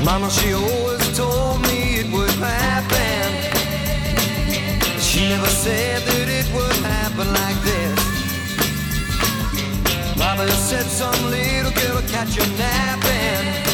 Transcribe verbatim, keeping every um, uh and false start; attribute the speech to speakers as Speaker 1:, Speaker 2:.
Speaker 1: Mama, she always told me it would happen. She never said that it would happen like this. Mama said some little girl will catch you napping.